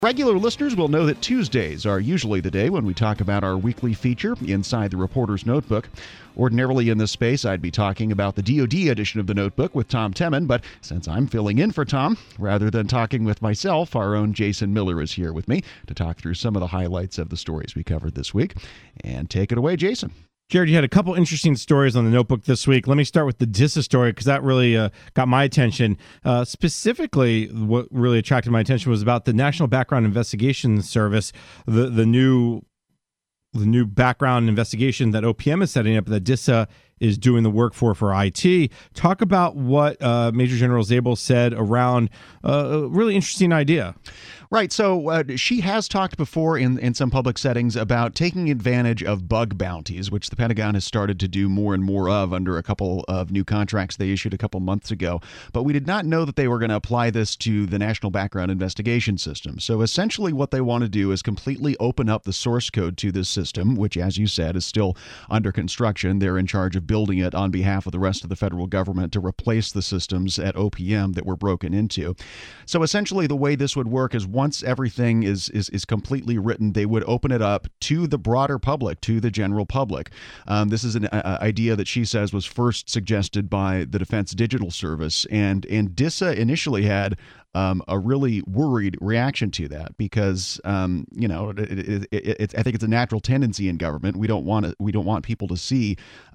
Regular listeners will know that Tuesdays are usually the day when we talk about our weekly feature, Inside the Reporter's Notebook. Ordinarily in this space, I'd be talking about the DoD edition of the Notebook with Tom Temin, but since I'm filling in for Tom, rather than talking with myself, our own Jason Miller is here with me to talk through some of the highlights of the stories we covered this week. And take it away, Jason. Jared, you had a couple interesting stories on the Notebook this week. Let me start with the DISA story because that really got my attention. Specifically, what really attracted my attention was about the National Background Investigation Service, the new background investigation that OPM is setting up that DISA is doing the work for IT. Talk about what Major General Zabel said around a really interesting idea. Right. So she has talked before in some public settings about taking advantage of bug bounties, which the Pentagon has started to do more and more of under a couple of new contracts they issued a couple months ago. But we did not know that they were going to apply this to the National Background Investigation System. So essentially what they want to do is completely open up the source code to this system, which, as you said, is still under construction. They're in charge of building it on behalf of the rest of the federal government to replace the systems at OPM that were broken into. So essentially the way this would work is once everything is completely written, they would open it up to the broader public, to the general public. This is an idea that she says was first suggested by the Defense Digital Service, and DISA initially had a really worried reaction to that because I think it's a natural tendency in government. We don't want people to see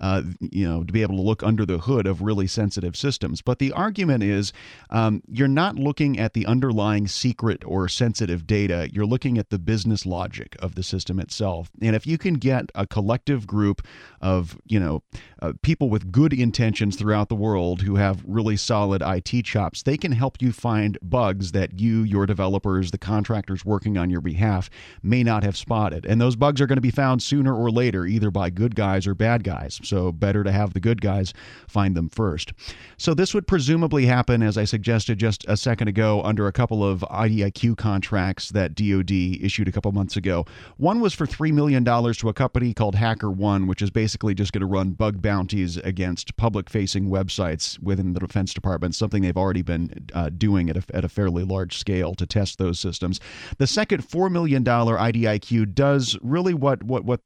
to be able to look under the hood of really sensitive systems. But the argument is you're not looking at the underlying secret or sensitive data. You're looking at the business logic of the system itself. And if you can get a collective group of people with good intentions throughout the world who have really solid IT chops, they can help you find bugs that your developers, the contractors working on your behalf may not have spotted. And those bugs are going to be found sooner or later, either by good guys or bad guys. So better to have the good guys find them first. So this would presumably happen, as I suggested just a second ago, under a couple of IDIQ contracts that DoD issued a couple months ago. One was for $3 million to a company called HackerOne, which is basically just going to run bug bounties against public-facing websites within the Defense Department, something they've already been doing at a fairly large scale to test those systems. The second $4 million IDIQ does really what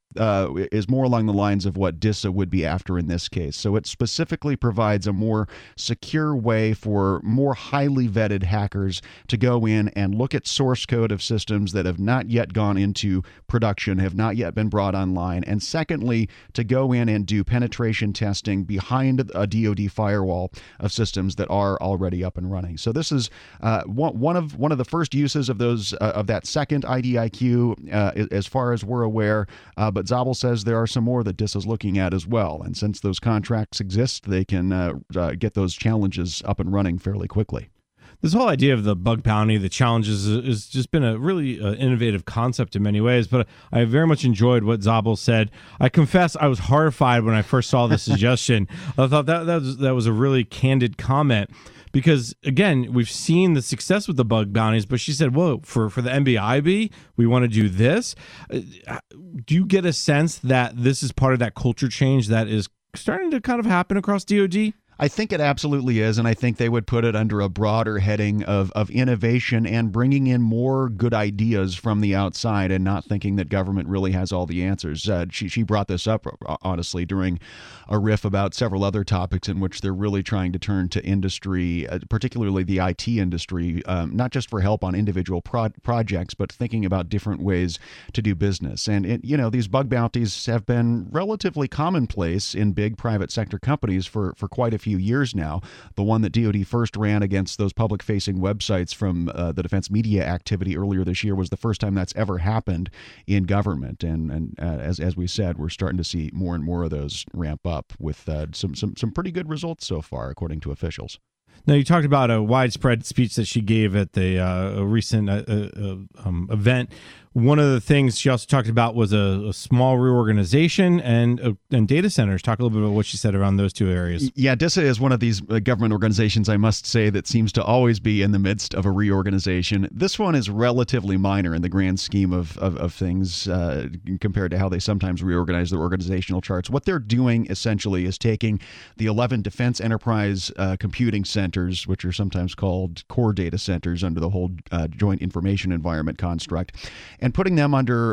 is more along the lines of what DISA would be after in this case. So it specifically provides a more secure way for more highly vetted hackers to go in and look at source code of systems that have not yet gone into production, have not yet been brought online, and secondly, to go in and do penetration testing behind a DoD firewall of systems that are already up and running. So this is one of the first uses of those of that second IDIQ, as far as we're aware. But Zabel says there are some more that DISA is looking at as well. And since those contracts exist, they can get those challenges up and running fairly quickly. This whole idea of the bug bounty, the challenges, has just been a really innovative concept in many ways, but I very much enjoyed what Zabel said. I confess I was horrified when I first saw the suggestion. I thought that was a really candid comment because, again, we've seen the success with the bug bounties, but she said, whoa, for the NBIB, we want to do this. Do you get a sense that this is part of that culture change that is starting to kind of happen across DoD? I think it absolutely is, and I think they would put it under a broader heading of innovation and bringing in more good ideas from the outside and not thinking that government really has all the answers. She brought this up, honestly, during a riff about several other topics in which they're really trying to turn to industry, particularly the IT industry, not just for help on individual projects, but thinking about different ways to do business. And, these bug bounties have been relatively commonplace in big private sector companies for quite a few years now. The one that DoD first ran against those public-facing websites from the defense media activity earlier this year was the first time that's ever happened in government. And as we said, we're starting to see more and more of those ramp up with some pretty good results so far, according to officials. Now, you talked about a widespread speech that she gave at the recent event. One of the things she also talked about was a small reorganization and data centers. Talk a little bit about what she said around those two areas. Yeah, DISA is one of these government organizations, I must say, that seems to always be in the midst of a reorganization. This one is relatively minor in the grand scheme of things compared to how they sometimes reorganize their organizational charts. What they're doing essentially is taking the 11 Defense Enterprise Computing Centers centers, which are sometimes called core data centers under the whole Joint Information Environment construct, and putting them under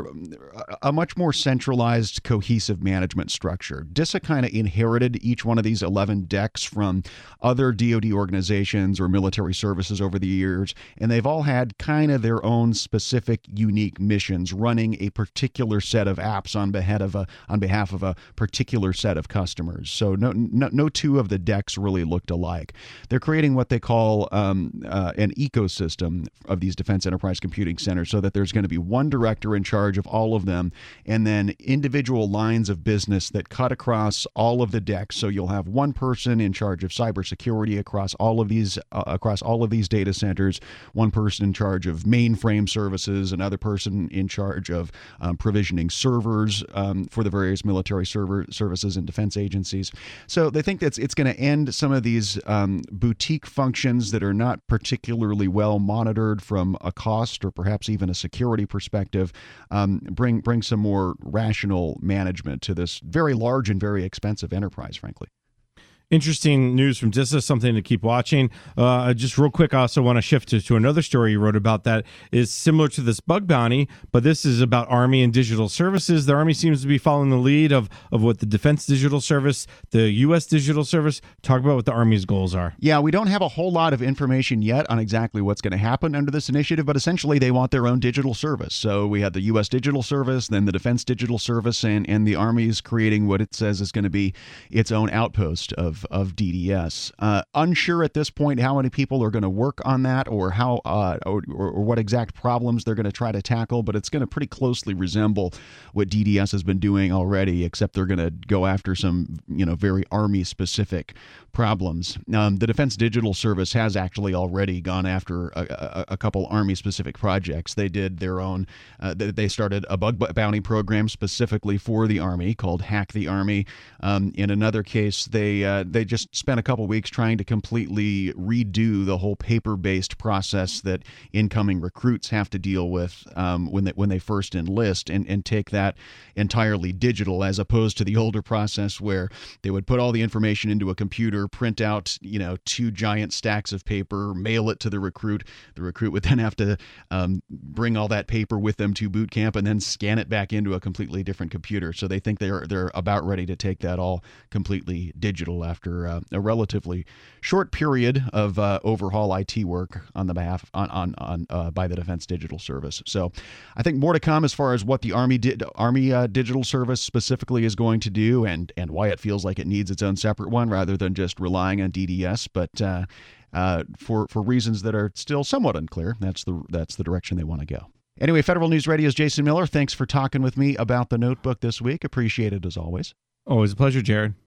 a much more centralized, cohesive management structure. DISA kind of inherited each one of these 11 decks from other DoD organizations or military services over the years, and they've all had kind of their own specific, unique missions, running a particular set of apps on behalf of a particular set of customers. So no two of the decks really looked alike. They're creating what they call an ecosystem of these defense enterprise computing centers, so that there's going to be one director in charge of all of them, and then individual lines of business that cut across all of the decks. So you'll have one person in charge of cybersecurity across all of these data centers, one person in charge of mainframe services, another person in charge of provisioning servers for the various military services and defense agencies. So they think that it's going to end some of these boutique functions that are not particularly well monitored from a cost or perhaps even a security perspective, bring some more rational management to this very large and very expensive enterprise, frankly. Interesting news from DISA, something to keep watching. Just real quick, I also want to shift to another story you wrote about that is similar to this bug bounty, but this is about Army and digital services. The Army seems to be following the lead of what the Defense Digital Service, the U.S. Digital Service. Talk about what the Army's goals are. Yeah, we don't have a whole lot of information yet on exactly what's going to happen under this initiative, but essentially they want their own digital service. So we had the U.S. Digital Service, then the Defense Digital Service, and the Army is creating what it says is going to be its own outpost of DDS. Unsure at this point how many people are going to work on that, or how or what exact problems they're going to try to tackle, but it's going to pretty closely resemble what DDS has been doing already, except they're going to go after some very Army specific problems. The Defense Digital Service has actually already gone after a couple Army specific projects. They did their own. They started a bug bounty program specifically for the Army called Hack the Army. In another case, they just spent a couple weeks trying to completely redo the whole paper-based process that incoming recruits have to deal with when they first enlist, and take that entirely digital, as opposed to the older process where they would put all the information into a computer, print out 2 giant stacks of paper, mail it to the recruit. The recruit would then have to bring all that paper with them to boot camp and then scan it back into a completely different computer. So they think they're about ready to take that all completely digital after a relatively short period of overhaul IT work on the behalf by the Defense Digital Service. So I think more to come as far as what the Army Digital Service specifically is going to do, and why it feels like it needs its own separate one rather than just relying on DDS. But for reasons that are still somewhat unclear, that's the direction they want to go. Anyway, Federal News Radio's Jason Miller. Thanks for talking with me about the notebook this week. Appreciate it as always. Always a pleasure, Jared.